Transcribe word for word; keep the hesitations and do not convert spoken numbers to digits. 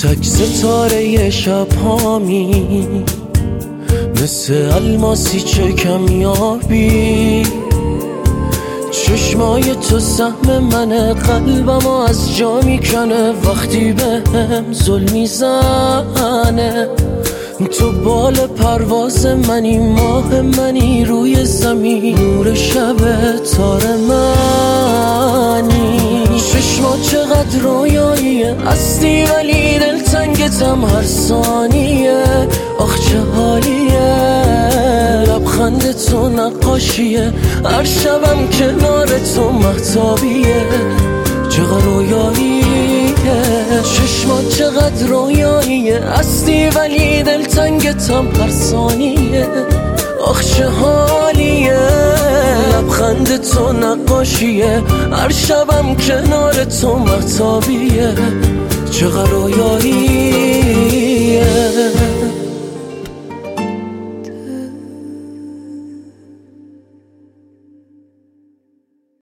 تک ستاره شب هامی، مثل الماسی چه کمیابی. چشمای تو سهم منه، قلبم از جا میکنه وقتی بهم ظلم میزنه. تو بال پرواز منی، ماه منی روی زمین، نور شب تار منی. چشما چقدر رویاییه، هستی ولی دلتنگتم هر ثانیه. آخ چه حالیه، لبخند تو نقاشیه، هر شبم کنار تو مهتابیه. چقدر رویاییه، چشما چقدر رویاییه، هستی ولی دلتنگتم هر ثانیه. آخ چه حالیه، لبخند تو نقاشیه، هر شبم کنار تو مهتابیه. چقدر رویاییه.